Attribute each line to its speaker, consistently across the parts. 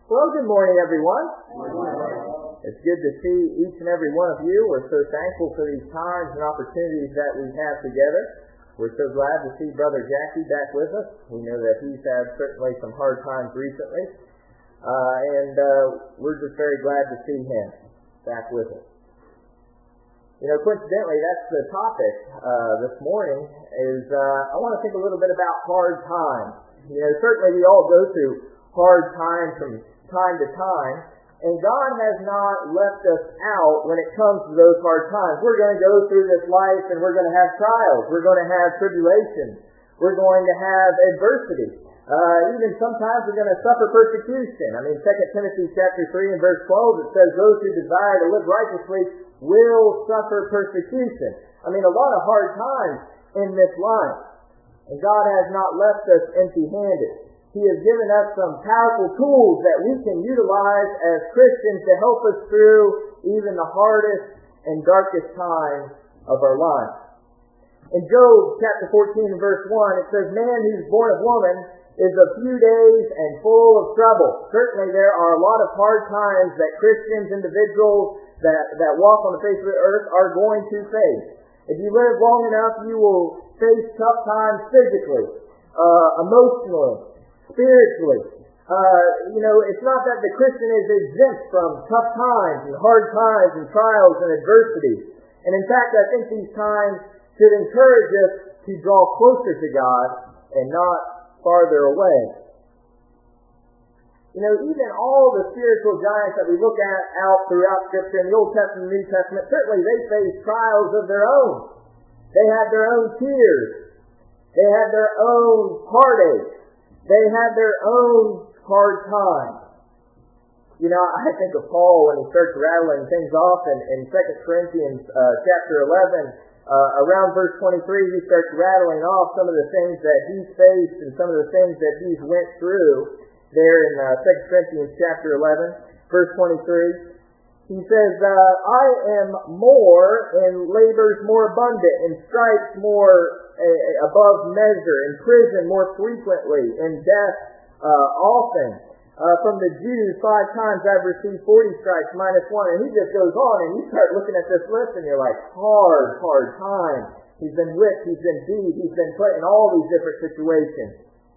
Speaker 1: Well, good morning, everyone. It's good to see each and every one of you. We're so thankful for these times and opportunities that we have together. We're so glad to see Brother Jackie back with us. We know that he's had certainly some hard times recently. And we're just very glad to see him back with us. You know, coincidentally, that's the topic this morning is I want to think a little bit about hard times. You know, certainly we all go through hard times from time to time, and God has not left us out when it comes to those hard times. We're going to go through this life and we're going to have trials. We're going to have tribulations. We're going to have adversity. Even sometimes we're going to suffer persecution. I mean, 2 Timothy chapter 3 and verse 12, it says, those who desire to live righteously will suffer persecution. I mean, a lot of hard times in this life. And God has not left us empty-handed. He has given us some powerful tools that we can utilize as Christians to help us through even the hardest and darkest times of our lives. In Job chapter 14 and verse 1, it says, man who's born of woman is a few days and full of trouble. Certainly there are a lot of hard times that Christians, individuals that walk on the face of the earth are going to face. If you live long enough, you will face tough times physically, emotionally, spiritually. You know, it's not that the Christian is exempt from tough times and hard times and trials and adversity. And in fact, I think these times should encourage us to draw closer to God and not farther away. You know, even all the spiritual giants that we look at out throughout Scripture in the Old Testament and New Testament, certainly they faced trials of their own. They had their own tears. They had their own heartaches. They had their own hard times. You know, I think of Paul when he starts rattling things off in 2 Corinthians chapter 11. Around verse 23, he starts rattling off some of the things that he's faced and some of the things that he's went through there in 2 Corinthians chapter 11, verse 23. He says, I am more in labors more abundant, in stripes more above measure, in prison more frequently, in death often. From the Jews 5 times I've received 40 stripes minus 1. And he just goes on, and you start looking at this list, and you're like, hard time. He's been whipped, he's been beat, he's been put in all these different situations.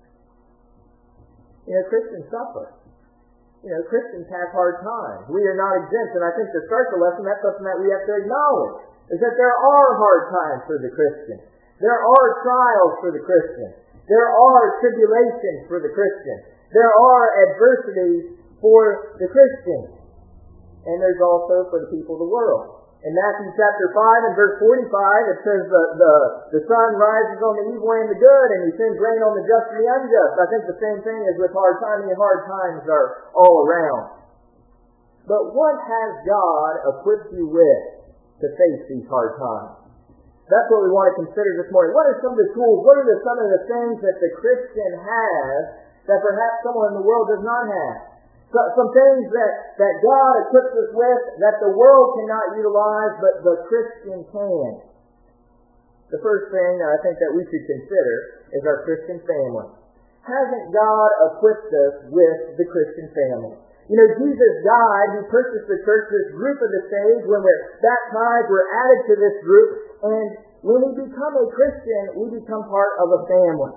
Speaker 1: You know, Christians suffer. You know, Christians have hard times. We are not exempt, and I think to start the lesson, that's something that we have to acknowledge, is that there are hard times for the Christian. There are trials for the Christian. There are tribulations for the Christian. There are adversities for the Christian. And there's also for the people of the world. In Matthew chapter 5 and verse 45, it says the sun rises on the evil and the good, and he sends rain on the just and the unjust. I think the same thing is with hard times. Hard times are all around. But what has God equipped you with to face these hard times? That's what we want to consider this morning. What are some of the tools? What are some of the things that the Christian has that perhaps someone in the world does not have? Some things that God equips us with that the world cannot utilize, but the Christian can. The first thing I think that we should consider is our Christian family. Hasn't God equipped us with the Christian family? You know, Jesus died, He purchased the church, this group of the saved. When we're baptized, we're added to this group, and when we become a Christian, we become part of a family.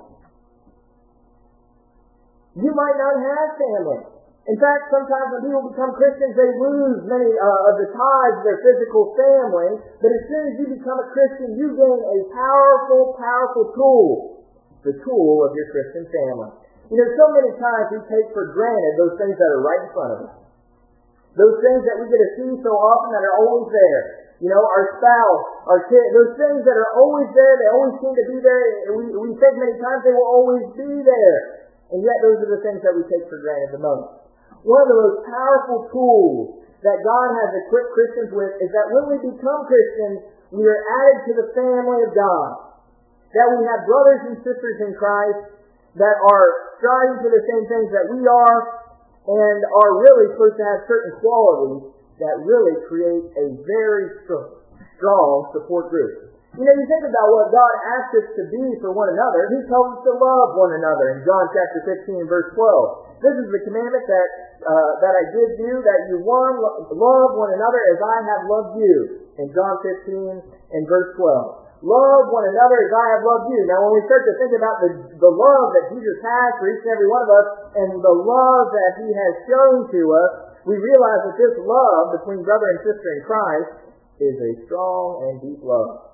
Speaker 1: You might not have family. In fact, sometimes when people become Christians, they lose many of the ties of their physical family. But as soon as you become a Christian, you gain a powerful tool. The tool of your Christian family. You know, so many times we take for granted those things that are right in front of us. Those things that we get to see so often that are always there. You know, our spouse, our kid, those things that are always there, they always seem to be there. We think many times they will always be there. And yet those are the things that we take for granted the most. One of the most powerful tools that God has equipped Christians with is that when we become Christians, we are added to the family of God. That we have brothers and sisters in Christ that are striving for the same things that we are and are really supposed to have certain qualities that really create a very strong support group. You know, you think about what God asks us to be for one another. He tells us to love one another in John chapter 15, verse 12. This is the commandment that I give you, that you love one another as I have loved you. In John 15 and verse 12. Love one another as I have loved you. Now, when we start to think about the love that Jesus has for each and every one of us, and the love that He has shown to us, we realize that this love between brother and sister in Christ is a strong and deep love.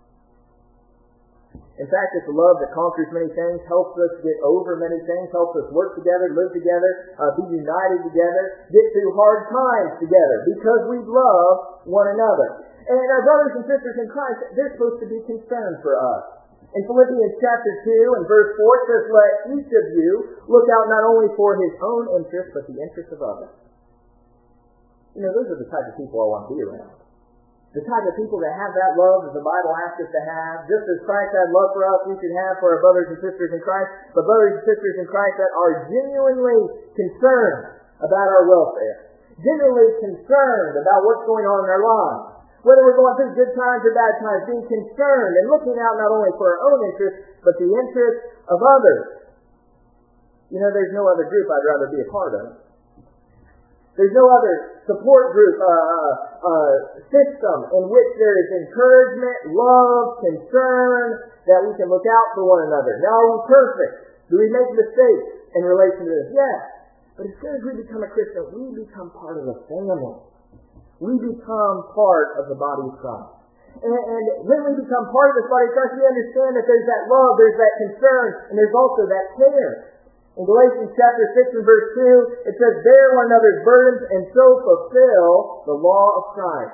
Speaker 1: In fact, it's a love that conquers many things, helps us get over many things, helps us work together, live together, be united together, get through hard times together, because we love one another. And our brothers and sisters in Christ, they're supposed to be concerned for us. In Philippians chapter 2 and verse 4, it says, let each of you look out not only for his own interest, but the interest of others. You know, those are the type of people I want to be around. The type of people that have that love that the Bible asks us to have. Just as Christ had love for us, we should have for our brothers and sisters in Christ. But brothers and sisters in Christ that are genuinely concerned about our welfare. Genuinely concerned about what's going on in our lives. Whether we're going through good times or bad times, being concerned and looking out not only for our own interests, but the interests of others. You know, there's no other group I'd rather be a part of. There's no other support group, system in which there is encouragement, love, concern, that we can look out for one another. Now, are we perfect? Do we make mistakes in relation to this? Yes. But as soon as we become a Christian, we become part of the family. We become part of the body of Christ. And when we become part of this body of Christ, we understand that there's that love, there's that concern, and there's also that care. In Galatians chapter 6 and verse 2, it says, bear one another's burdens and so fulfill the law of Christ.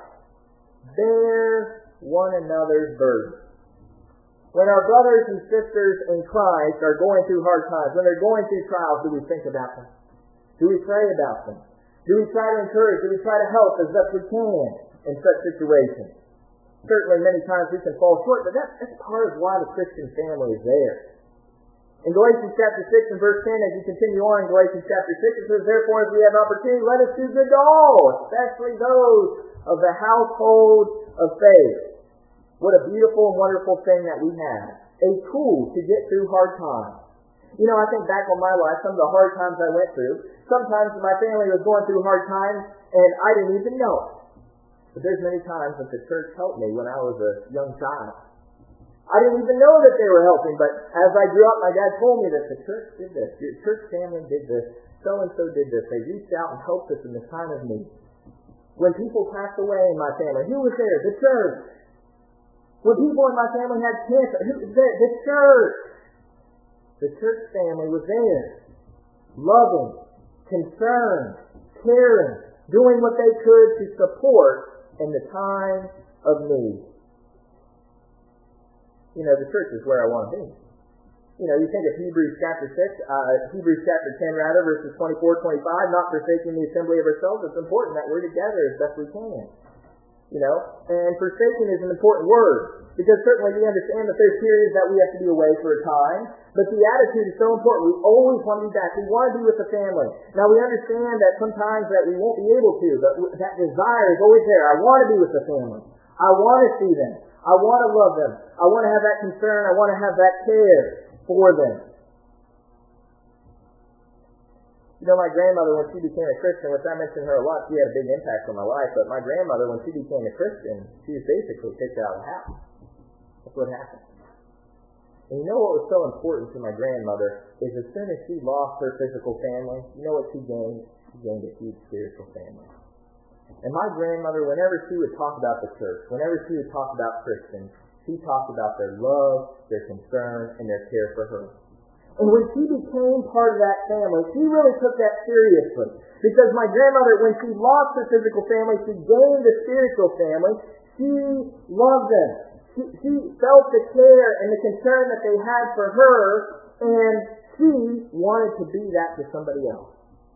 Speaker 1: Bear one another's burdens. When our brothers and sisters in Christ are going through hard times, when they're going through trials, do we think about them? Do we pray about them? Do we try to encourage? Do we try to help as best we can in such situations? Certainly many times we can fall short, but that's part of why the Christian family is there. In Galatians chapter 6 and verse 10, as you continue on in Galatians chapter 6, it says, therefore, as we have opportunity, let us do good to all, especially those of the household of faith. What a beautiful and wonderful thing that we have. A tool to get through hard times. You know, I think back on my life, some of the hard times I went through. Sometimes my family was going through hard times, and I didn't even know it. But there's many times that the church helped me when I was a young child. I didn't even know that they were helping, but as I grew up, my dad told me that the church did this. Your church family did this. So-and-so did this. They reached out and helped us in the time of need. When people passed away in my family, who was there? The church. When people in my family had cancer, who was there? The church. The church family was there. Loving, concerned, caring, doing what they could to support in the time of need. You know, the church is where I want to be. You know, you think of Hebrews chapter 10 verses 24, 25, not forsaking the assembly of ourselves. It's important that we're together as best we can. You know, and forsaking is an important word, because certainly we understand that there's periods that we have to be away for a time, but the attitude is so important. We always want to be back. We want to be with the family. Now, we understand that sometimes that we won't be able to, but that desire is always there. I want to be with the family. I want to see them. I want to love them. I want to have that concern. I want to have that care for them. You know, my grandmother, when she became a Christian, which I mentioned her a lot, she had a big impact on my life, but my grandmother, when she became a Christian, she was basically kicked out of the house. That's what happened. And you know what was so important to my grandmother is as soon as she lost her physical family, you know what she gained? She gained a huge spiritual family. And my grandmother, whenever she would talk about the church, whenever she would talk about Christians, she talked about their love, their concern, and their care for her. And when she became part of that family, she really took that seriously. Because my grandmother, when she lost her physical family, she gained a spiritual family. She loved them. She felt the care and the concern that they had for her, and she wanted to be that to somebody else.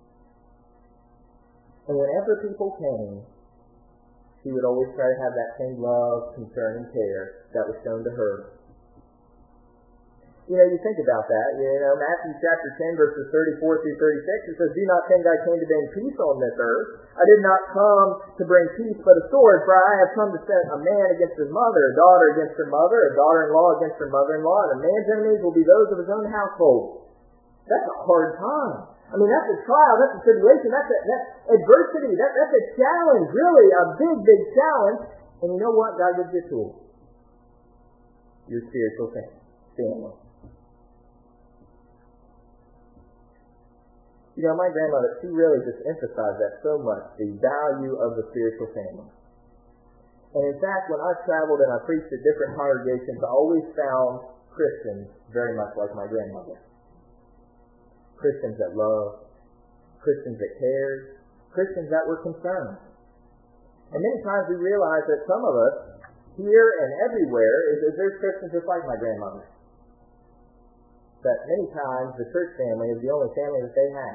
Speaker 1: And whenever people came, she would always try to have that same love, concern, and care that was shown to her. You know, you think about that. You know, Matthew chapter 10, verses 34 through 36, it says, do not think I came to bring peace on this earth. I did not come to bring peace but a sword, for I have come to set a man against his mother, a daughter against her mother, a daughter-in-law against her mother-in-law, and a man's enemies will be those of his own household. That's a hard time. I mean, that's a trial, that's a tribulation, that's adversity, that's a challenge, really, a big, big challenge. And you know what? God gives you a tool. Your spiritual family. You know, my grandmother, she really just emphasized that so much, the value of the spiritual family. And in fact, when I've traveled and I've preached at different congregations, I always found Christians very much like my grandmother. Christians that love, Christians that cared, Christians that were concerned. And many times we realize that some of us, here and everywhere, there's Christians just like my grandmother. That many times the church family is the only family that they have.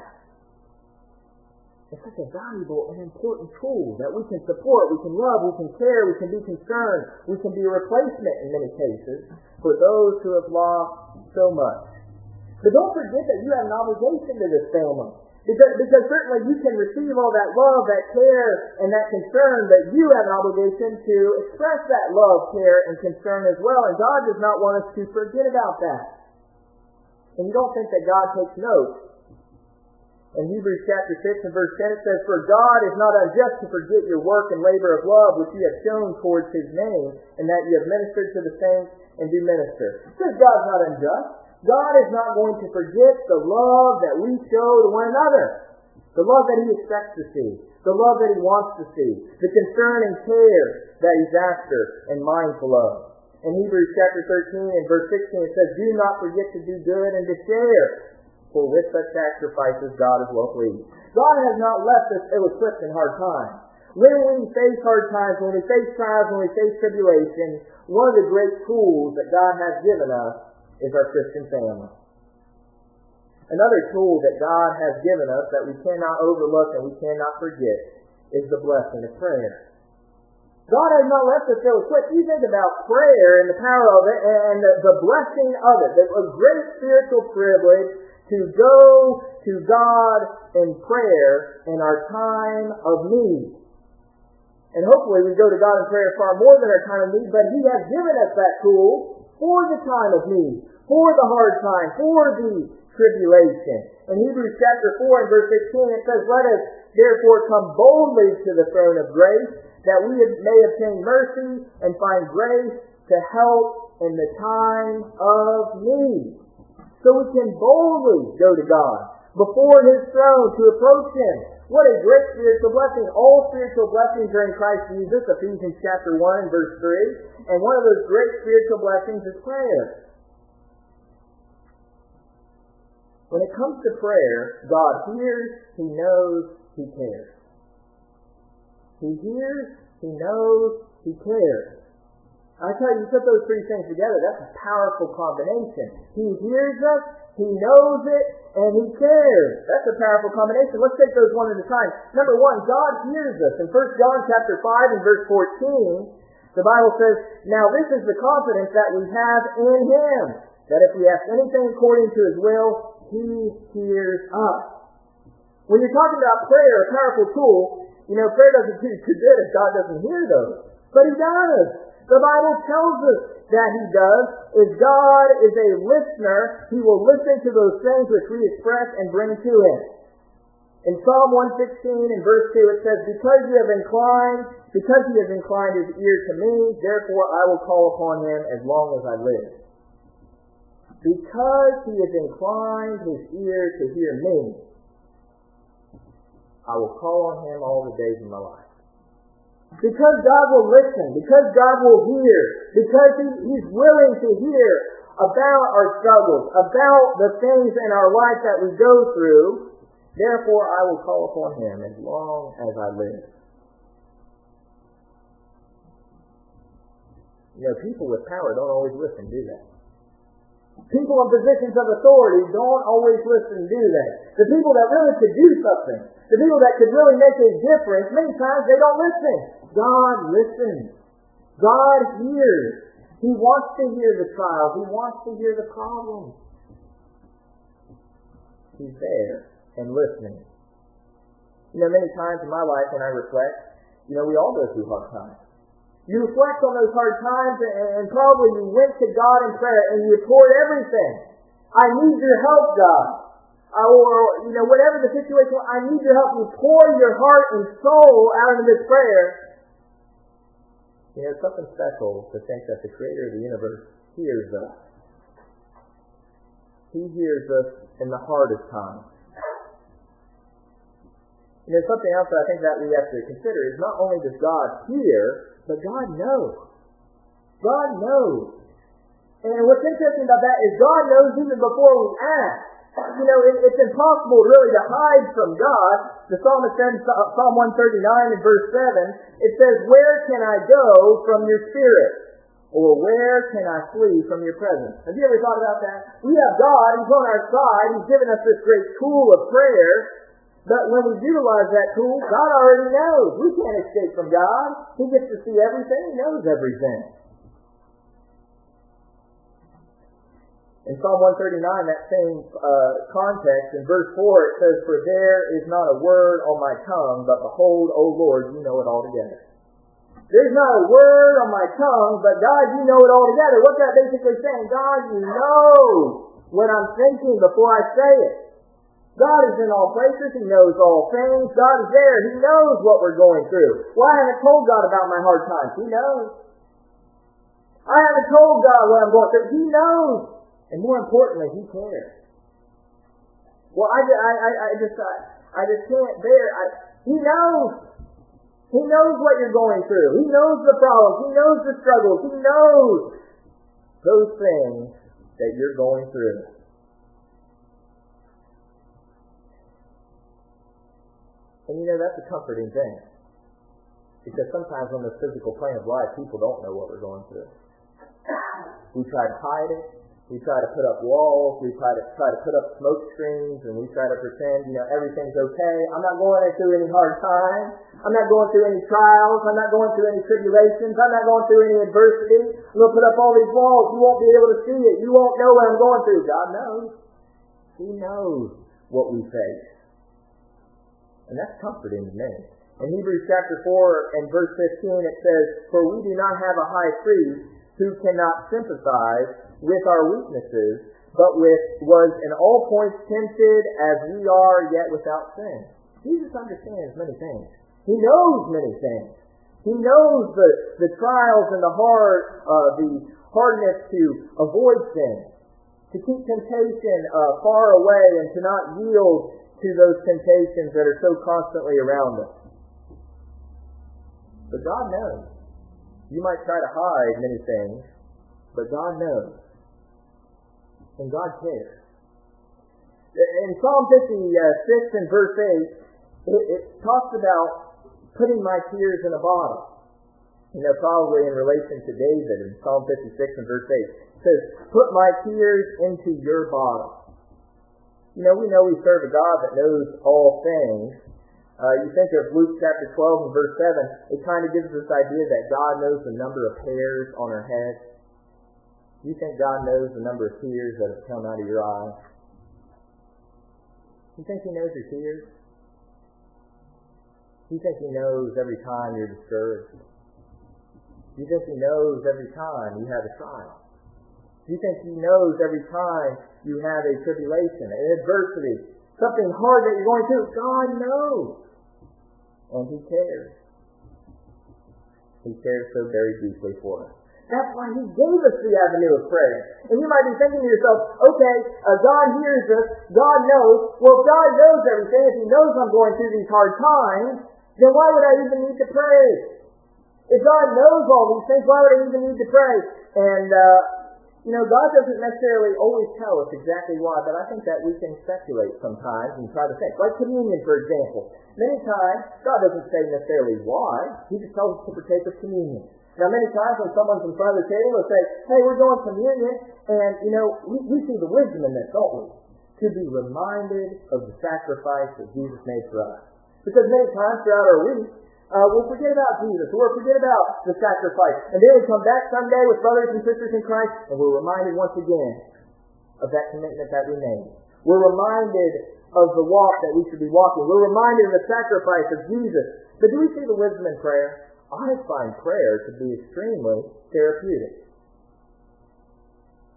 Speaker 1: It's such a valuable and important tool that we can support, we can love, we can care, we can be concerned, we can be a replacement in many cases for those who have lost so much. But don't forget that you have an obligation to this family. Because certainly you can receive all that love, that care, and that concern, but you have an obligation to express that love, care, and concern as well. And God does not want us to forget about that. And you don't think that God takes note. In Hebrews chapter 6 and verse 10 it says, "For God is not unjust to forget your work and labor of love which you have shown towards His name, and that you have ministered to the saints and do minister." It says God's not unjust. God is not going to forget the love that we show to one another. The love that He expects to see. The love that He wants to see. The concern and care that He's after and mindful of. In Hebrews chapter 13 and verse 16 it says, "Do not forget to do good and to share, for with such sacrifices God is well pleased." God has not left us ill-equipped in hard times. When we face hard times, when we face trials, when we face tribulation, one of the great tools that God has given us is our Christian family. Another tool that God has given us that we cannot overlook and we cannot forget is the blessing of prayer. God has not left us ill-equipped. You think about prayer and the power of it and the blessing of it. There's a great spiritual privilege to go to God in prayer in our time of need. And hopefully we go to God in prayer far more than our time of need, but He has given us that tool for the time of need, for the hard time, for the tribulation. In Hebrews chapter 4 and verse 16 it says, "Let us therefore come boldly to the throne of grace, that we may obtain mercy and find grace to help in the time of need." So we can boldly go to God before His throne to approach Him. What a great spiritual blessing. All spiritual blessings are in Christ Jesus, Ephesians chapter 1 and verse 3. And one of those great spiritual blessings is prayer. When it comes to prayer, God hears, He knows, He cares. He hears, He knows, He cares. I tell you, put those three things together, that's a powerful combination. He hears us, He knows it, and He cares. That's a powerful combination. Let's take those one at a time. Number one, God hears us. In 1 John chapter 5 and verse 14, the Bible says, "Now this is the confidence that we have in Him, that if we ask anything according to His will, He hears us." When you're talking about prayer, a powerful tool, prayer doesn't do too good if God doesn't hear those. But He does. The Bible tells us that He does. If God is a listener, He will listen to those things which we express and bring to Him. In Psalm 116 and verse 2 it says, because He has inclined His ear to me, therefore I will call upon Him as long as I live. Because He has inclined His ear to hear me, I will call on Him all the days of my life. Because God will listen, because God will hear, because He's willing to hear about our struggles, about the things in our life that we go through, therefore I will call upon Him as long as I live. People with power don't always listen, do they? People in positions of authority don't always listen, do they? The people that really could do something, the people that could really make a difference, many times they don't listen. God listens. God hears. He wants to hear the trials. He wants to hear the problems. He's there and listening. Many times in my life when I reflect, we all go through hard times. You reflect on those hard times and probably you went to God in prayer and you poured everything. I need your help, God. or whatever the situation, I need to help you pour your heart and soul out into this prayer. It's something special to think that the Creator of the universe hears us. He hears us in the hardest times. Something else that I think that we have to consider is not only does God hear, but God knows. God knows. And what's interesting about that is God knows even before we ask. It's impossible really to hide from God. The psalmist said in Psalm 139 in verse 7, it says, "Where can I go from your spirit? Or where can I flee from your presence?" Have you ever thought about that? We have God, He's on our side, He's given us this great tool of prayer, but when we utilize that tool, God already knows. We can't escape from God. He gets to see everything, He knows everything. In Psalm 139, that same context, in verse 4, it says, "For there is not a word on my tongue, but behold, O Lord, you know it altogether." There's not a word on my tongue, but God, you know it altogether. What's that basically saying? God, you know what I'm thinking before I say it. God is in all places. He knows all things. God is there. He knows what we're going through. Well, I haven't told God about my hard times. He knows. I haven't told God what I'm going through. He knows. And more importantly, He cares. Well, I just can't bear. He knows. He knows what you're going through. He knows the problems. He knows the struggles. He knows those things that you're going through. And that's a comforting thing. Because sometimes on the physical plane of life, people don't know what we're going through. We try to hide it. We try to put up walls, we try to put up smoke screens, and we try to pretend, everything's okay. I'm not going through any hard times. I'm not going through any trials. I'm not going through any tribulations. I'm not going through any adversity. I'm going to put up all these walls. You won't be able to see it. You won't know what I'm going through. God knows. He knows what we face. And that's comforting to me. In Hebrews chapter 4 and verse 15 it says, "For we do not have a high priest who cannot sympathize with our weaknesses, but was in all points tempted as we are, yet without sin." Jesus understands many things. He knows many things. He knows the trials and the hardness to avoid sin, to keep temptation far away, and to not yield to those temptations that are so constantly around us. But God knows. You might try to hide many things, but God knows. And God cares. In Psalm 56 and verse 8, it talks about putting my tears in a bottle. Probably in relation to David in Psalm 56 and verse 8. It says, "Put my tears into your bottle." We know we serve a God that knows all things. You think of Luke chapter 12 and verse 7, it kind of gives this idea that God knows the number of hairs on our head. Do you think God knows the number of tears that have come out of your eyes? Do you think He knows your tears? Do you think He knows every time you're discouraged? Do you think He knows every time you have a trial? Do you think He knows every time you have a tribulation, an adversity, something hard that you're going through? God knows. And He cares. He cares so very deeply for us. That's why He gave us the avenue of prayer. And you might be thinking to yourself, okay, God hears us, God knows. Well, if God knows everything, if He knows I'm going through these hard times, then why would I even need to pray? If God knows all these things, why would I even need to pray? And, God doesn't necessarily always tell us exactly why, but I think that we can speculate sometimes and try to think. Like communion, for example. Many times, God doesn't say necessarily why. He just tells us to partake of communion. Now, many times when someone's in front of the table, they'll say, "Hey, we're doing communion," and, we see the wisdom in this, don't we? To be reminded of the sacrifice that Jesus made for us. Because many times throughout our week, we'll forget about Jesus, or we'll forget about the sacrifice. And then we come back someday with brothers and sisters in Christ, and we're reminded once again of that commitment that we made. We're reminded of the walk that we should be walking. We're reminded of the sacrifice of Jesus. But do we see the wisdom in prayer? I find prayer to be extremely therapeutic.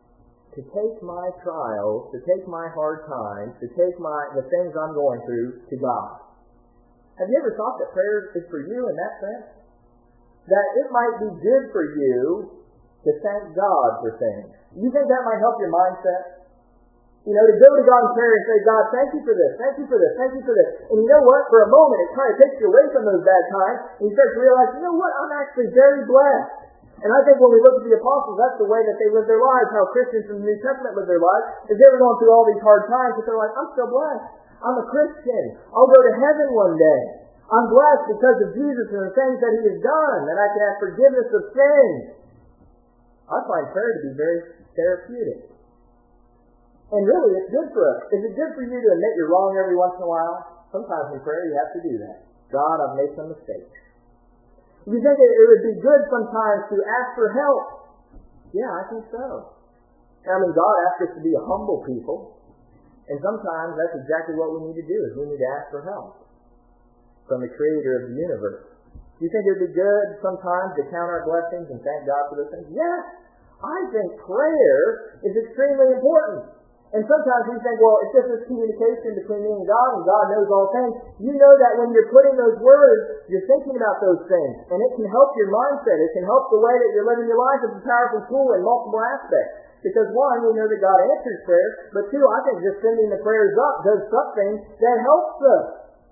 Speaker 1: to take my trials, to take my hard times, to take the things I'm going through to God. Have you ever thought that prayer is for you in that sense? That it might be good for you to thank God for things. You think that might help your mindset? You know, to go to God in prayer and say, God, thank you for this, thank you for this, thank you for this. And you know what? For a moment, it kind of takes you away from those bad times, and you start to realize, you know what? I'm actually very blessed. And I think when we look at the apostles, that's the way that they lived their lives, how Christians in the New Testament lived their lives, is they were going through all these hard times, but they're like, I'm still blessed. I'm a Christian. I'll go to heaven one day. I'm blessed because of Jesus and the things that He has done, that I can have forgiveness of sins. I find prayer to be very therapeutic. And really, it's good for us. Is it good for you to admit you're wrong every once in a while? Sometimes in prayer you have to do that. God, I've made some mistakes. You think it would be good sometimes to ask for help? Yeah, I think so. I mean, God asks us to be a humble people. And sometimes that's exactly what we need to do, is we need to ask for help from the Creator of the universe. Do you think it would be good sometimes to count our blessings and thank God for those things? Yes. I think prayer is extremely important. And sometimes we think, well, it's just this communication between me and God knows all things. You know that when you're putting those words, you're thinking about those things. And it can help your mindset. It can help the way that you're living your life. It's a powerful tool in multiple aspects. Because one, we know that God answers prayer. But two, I think just sending the prayers up does something that helps us.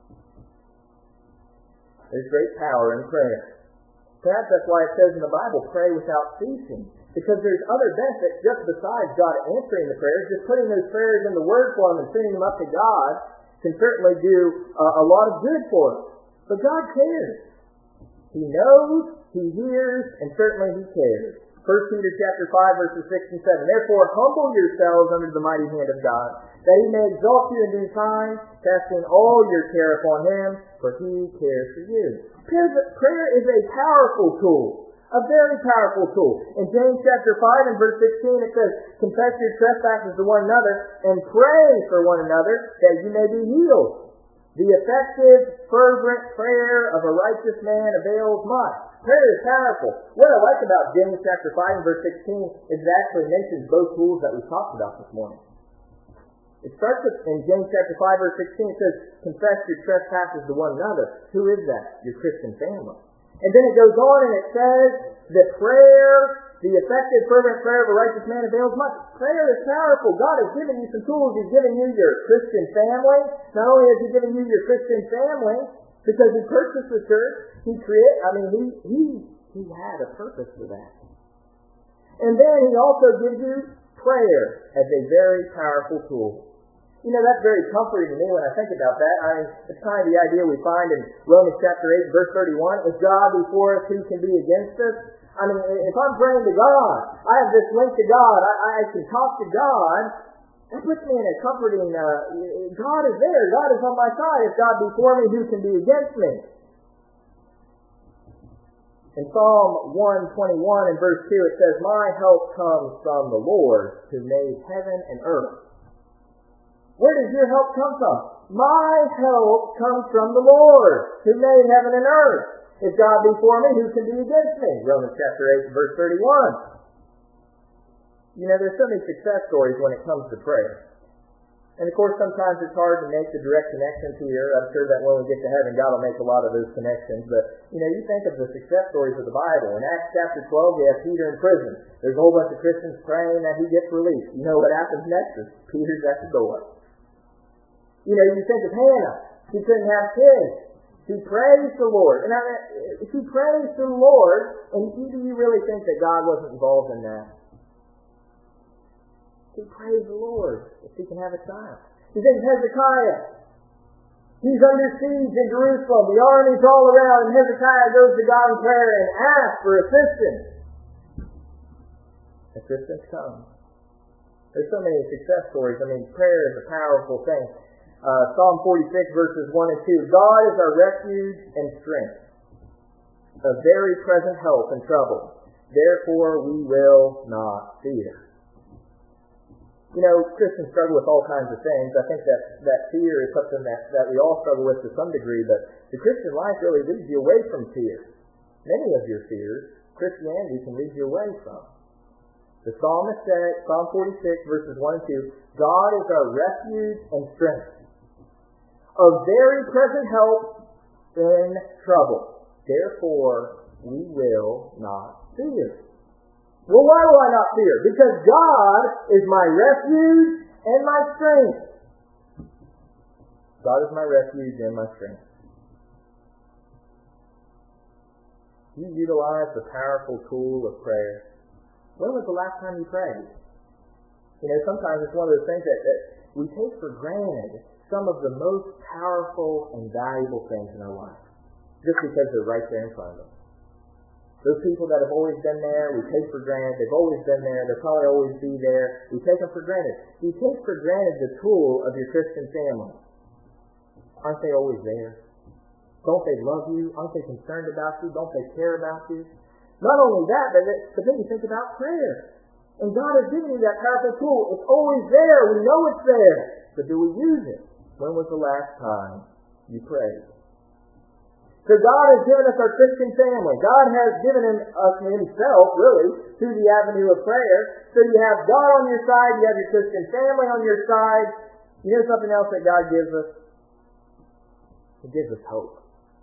Speaker 1: There's great power in prayer. Perhaps that's why it says in the Bible, pray without ceasing. Because there's other benefits just besides God answering the prayers. Just putting those prayers in the word form and sending them up to God can certainly do a lot of good for us. But God cares. He knows, He hears, and certainly He cares. 1 Peter chapter 5, verses 6 and 7. Therefore, humble yourselves under the mighty hand of God, that He may exalt you in due time, casting all your care upon Him, for He cares for you. Prayer is a powerful tool. A very powerful tool. In James chapter 5 and verse 16 it says, confess your trespasses to one another and pray for one another that you may be healed. The effective, fervent prayer of a righteous man avails much. Prayer is powerful. What I like about James chapter 5 and verse 16 is it actually mentions both tools that we talked about this morning. It starts with, in James chapter 5 verse 16, it says, confess your trespasses to one another. Who is that? Your Christian family. And then it goes on and it says that prayer, the effective, fervent prayer of a righteous man avails much. Prayer is powerful. God has given you some tools. He's given you your Christian family. Not only has He given you your Christian family, because He purchased the church, He had a purpose for that. And then He also gives you prayer as a very powerful tool. You know, that's very comforting to me when I think about that. I mean, it's kind of the idea we find in Romans chapter 8, verse 31. If God be for us, who can be against us? I mean, if I'm praying to God, I have this link to God, I can talk to God, that puts me in a comforting, God is there, God is on my side. If God be for me, who can be against me? In Psalm 121 and verse 2, it says, my help comes from the Lord who made heaven and earth. Where does your help come from? My help comes from the Lord, who made heaven and earth. If God be for me, who can be against me? Romans chapter 8, verse 31. You know, there's so many success stories when it comes to prayer. And of course, sometimes it's hard to make the direct connections here. I'm sure that when we get to heaven, God will make a lot of those connections. But, you know, you think of the success stories of the Bible. In Acts chapter 12, we have Peter in prison. There's a whole bunch of Christians praying that he gets released. You know what happens next is Peter's at the door. You know, you think of Hannah. She couldn't have kids. She praised the Lord. And she praised the Lord, and do you really think that God wasn't involved in that? She praised the Lord if she can have a child. You think of Hezekiah. He's under siege in Jerusalem. The army's all around, and Hezekiah goes to God in prayer and asks for assistance. Assistance comes. There's so many success stories. I mean, prayer is a powerful thing. Psalm 46 verses 1 and 2. God is our refuge and strength, a very present help in trouble. Therefore we will not fear. You know, Christians struggle with all kinds of things. I think that fear is something that we all struggle with to some degree, but the Christian life really leads you away from fear. Many of your fears, Christianity can lead you away from. The psalmist said, Psalm 46, verses 1 and 2, God is our refuge and strength, a very present help in trouble. Therefore, we will not fear. Well, why will I not fear? Because God is my refuge and my strength. God is my refuge and my strength. You utilize the powerful tool of prayer. When was the last time you prayed? Sometimes it's one of those things that we take for granted some of the most powerful and valuable things in our life, just because they're right there in front of us. Those people that have always been there, we take for granted. They've always been there. They'll probably always be there. We take them for granted. You take for granted the tool of your Christian family. Aren't they always there? Don't they love you? Aren't they concerned about you? Don't they care about you? Not only that, but then you think about prayer. And God has given you that powerful tool. It's always there. We know it's there. But do we use it? When was the last time you prayed? So God has given us our Christian family. God has given us Himself, really, through the avenue of prayer. So you have God on your side. You have your Christian family on your side. You know something else that God gives us? He gives us hope.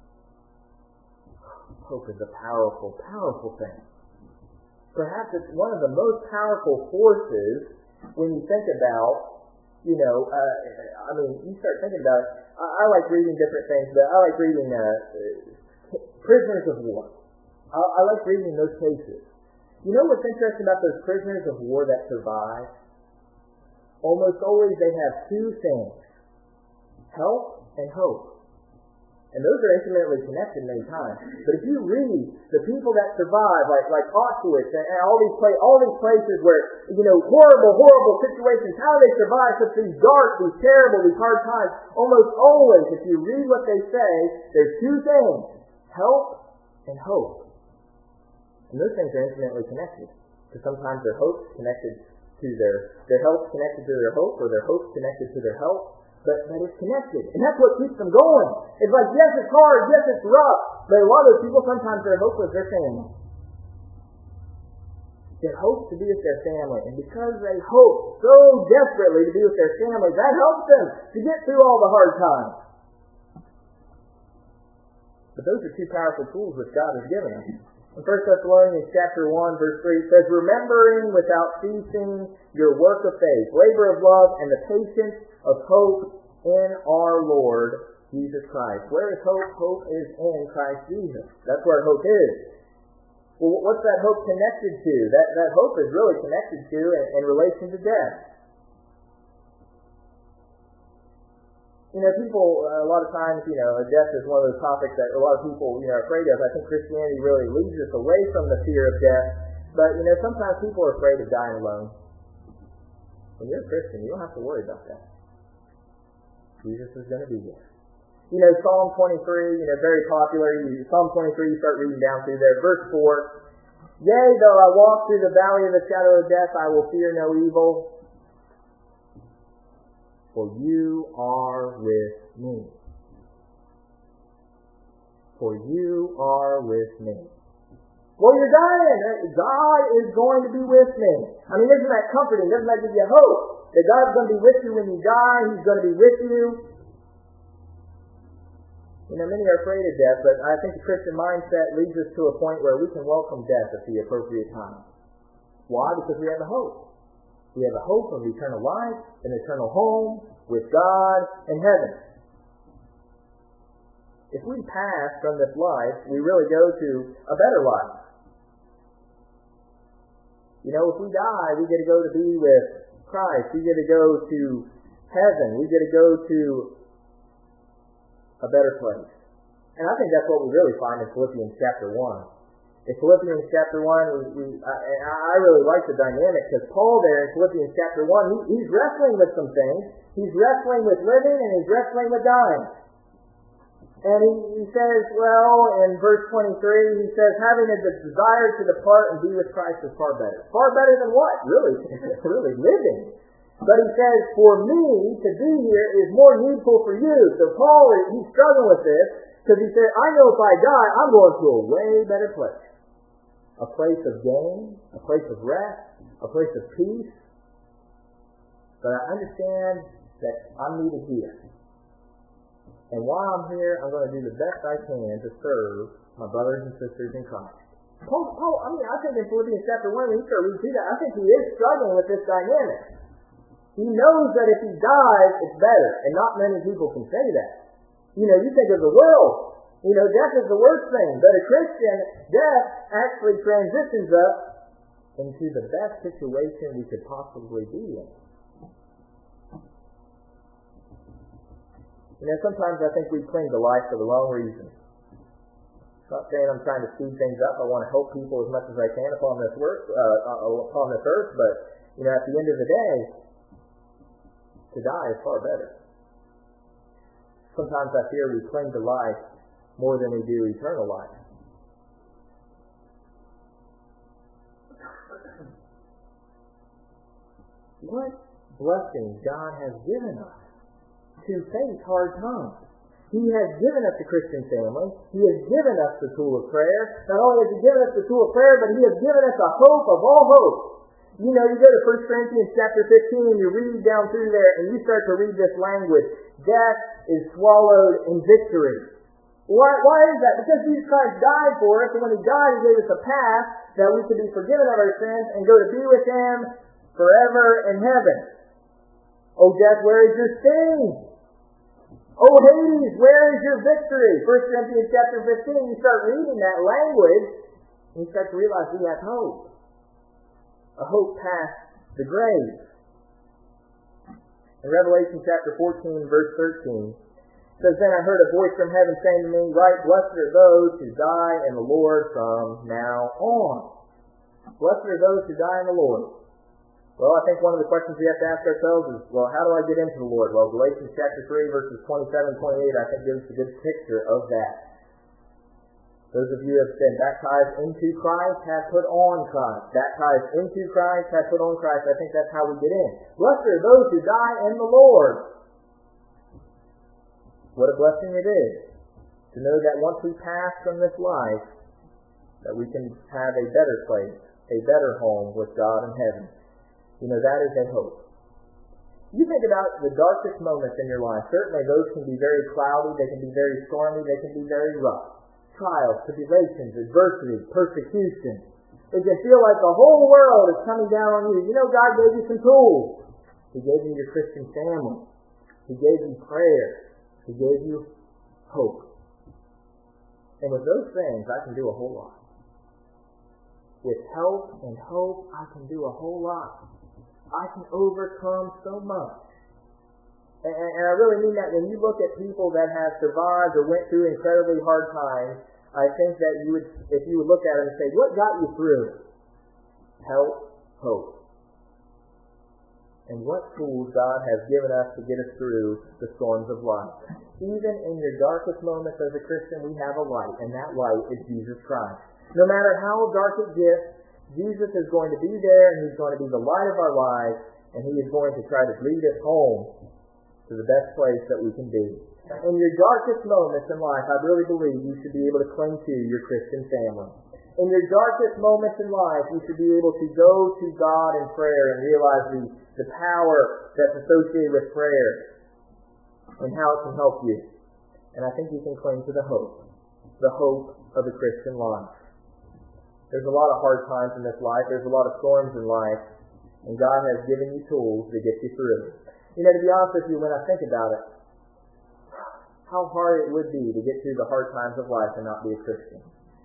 Speaker 1: Hope is a powerful, powerful thing. Perhaps it's one of the most powerful forces when you think about, you start thinking about it. I like reading different things, but I like reading prisoners of war. I like reading those cases. You know what's interesting about those prisoners of war that survive? Almost always they have two things: help and hope. And those are intimately connected many times. But if you read the people that survive, like Auschwitz and all these places where, horrible situations, how they survive such these dark, these terrible, these hard times, almost always, if you read what they say, there's two things: help and hope. And those things are intimately connected. Because sometimes their hope's connected to their help's connected to their hope, or their hope's connected to their help. But it's connected. And that's what keeps them going. It's like, yes, it's hard, yes, it's rough. But a lot of those people, sometimes their hope is their family. Their hope to be with their family. And because they hope so desperately to be with their family, that helps them to get through all the hard times. But those are two powerful tools which God has given us. In 1 Thessalonians chapter 1, verse 3, it says, remembering without ceasing your work of faith, labor of love, and the patience of hope in our Lord Jesus Christ. Where is hope? Hope is in Christ Jesus. That's where hope is. Well, what's that hope connected to? That hope is really connected to in relation to death. People, a lot of times, death is one of those topics that a lot of people, are afraid of. I think Christianity really leads us away from the fear of death. But, sometimes people are afraid of dying alone. When you're a Christian, you don't have to worry about that. Jesus is going to be there. Psalm 23, very popular. Psalm 23, you start reading down through there. Verse 4, yea, though I walk through the valley of the shadow of death, I will fear no evil, for you are with me. For you are with me. Well, you're dying. God is going to be with me. Isn't that comforting? Doesn't that give you hope? That God's going to be with you when you die. He's going to be with you. Many are afraid of death, but I think the Christian mindset leads us to a point where we can welcome death at the appropriate time. Why? Because we have a hope. We have a hope of eternal life, an eternal home with God in heaven. If we pass from this life, we really go to a better life. If we die, we get to go to be with Christ. We get to go to heaven. We get to go to a better place. And I think that's what we really find in Philippians chapter 1. In Philippians chapter 1, I really like the dynamic, because Paul there in Philippians chapter 1, he's wrestling with some things. He's wrestling with living and he's wrestling with dying. And he says, in verse 23, he says, having a desire to depart and be with Christ is far better. Far better than what? Really living. But he says, for me to be here is more needful for you. So Paul, he's struggling with this, because he said, I know if I die, I'm going to a way better place. A place of gain, a place of rest, a place of peace, but I understand that I'm needed here. And while I'm here, I'm going to do the best I can to serve my brothers and sisters in Christ. Paul, I think in Philippians chapter 1, when he started reading through that, I think he is struggling with this dynamic. He knows that if he dies, it's better, and not many people can say that. You think of the world. Death is the worst thing, but a Christian, death actually transitions us into the best situation we could possibly be in. Sometimes I think we cling to life for the wrong reasons. I'm not saying I'm trying to speed things up. I want to help people as much as I can upon this earth, but at the end of the day, to die is far better. Sometimes I fear we cling to life more than we do eternal life. What blessing God has given us to face hard times. He has given us the Christian family. He has given us the tool of prayer. Not only has He given us the tool of prayer, but He has given us a hope of all hope. You go to 1 Corinthians chapter 15, and you read down through there, and you start to read this language. Death is swallowed in victory. Why is that? Because Jesus Christ died for us, and when He died, He gave us a path that we could be forgiven of our sins and go to be with Him forever in heaven. Oh, death, where is your sting? Oh, Hades, where is your victory? 1 Corinthians chapter 15, you start reading that language, and you start to realize we have hope. A hope past the grave. In Revelation chapter 14, verse 13, it says, Then I heard a voice from heaven saying to me, Right, blessed are those who die in the Lord from now on. Blessed are those who die in the Lord. Well, I think one of the questions we have to ask ourselves is, how do I get into the Lord? Well, Galatians chapter 3, verses 27 and 28, I think gives us a good picture of that. Those of you who have been baptized into Christ have put on Christ. Baptized into Christ have put on Christ. I think that's how we get in. Blessed are those who die in the Lord. What a blessing it is to know that once we pass from this life, that we can have a better place, a better home with God in heaven. That is a hope. You think about the darkest moments in your life. Certainly those can be very cloudy, they can be very stormy, they can be very rough. Trials, tribulations, adversity, persecution. It can feel like the whole world is coming down on you. God gave you some tools. He gave you your Christian family. He gave you prayer. He gave you hope. And with those things, I can do a whole lot. With help and hope, I can do a whole lot. I can overcome so much. And I really mean that when you look at people that have survived or went through incredibly hard times, I think that if you would look at them and say, what got you through? Help, hope. And what tools God has given us to get us through the storms of life. Even in your darkest moments as a Christian, we have a light, and that light is Jesus Christ. No matter how dark it gets, Jesus is going to be there, and He's going to be the light of our lives, and He is going to try to lead us home to the best place that we can be. In your darkest moments in life, I really believe you should be able to cling to your Christian family. In your darkest moments in life, you should be able to go to God in prayer and realize the power that's associated with prayer and how it can help you. And I think you can cling to the hope of the Christian life. There's a lot of hard times in this life. There's a lot of storms in life. And God has given you tools to get you through. To be honest with you, when I think about it, how hard it would be to get through the hard times of life and not be a Christian.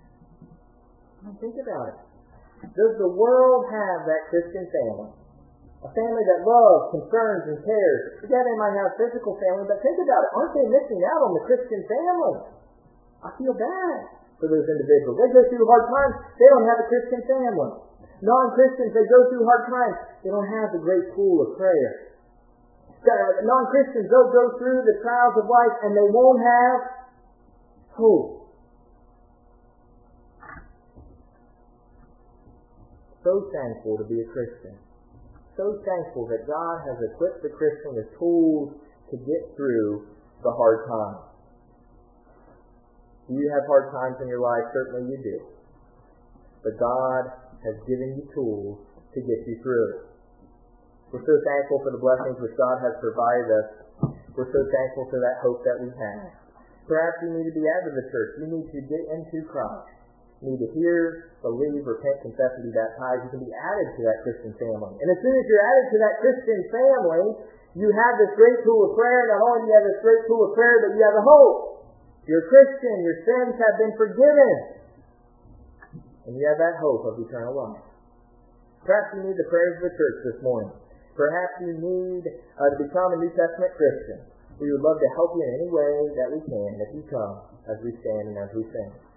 Speaker 1: Think about it. Does the world have that Christian family? A family that loves, concerns, and cares. Yeah, they might have a physical family, but think about it. Aren't they missing out on the Christian family? I feel bad for those individuals. They go through hard times, they don't have a Christian family. Non-Christians, they go through hard times, they don't have the great tool of prayer. Non-Christians, they'll go through the trials of life and they won't have hope. So thankful to be a Christian. So thankful that God has equipped the Christian with tools to get through the hard times. Do you have hard times in your life? Certainly you do. But God has given you tools to get you through. We're so thankful for the blessings which God has provided us. We're so thankful for that hope that we have. Perhaps you need to be out of the church. You need to get into Christ. You need to hear, believe, repent, confess, and be baptized. You can be added to that Christian family. And as soon as you're added to that Christian family, you have this great tool of prayer. Not only do you have this great tool of prayer, but you have a hope. You're a Christian. Your sins have been forgiven. And you have that hope of eternal life. Perhaps you need the prayers of the church this morning. Perhaps you need to become a New Testament Christian. We would love to help you in any way that we can if you come as we stand and as we sing.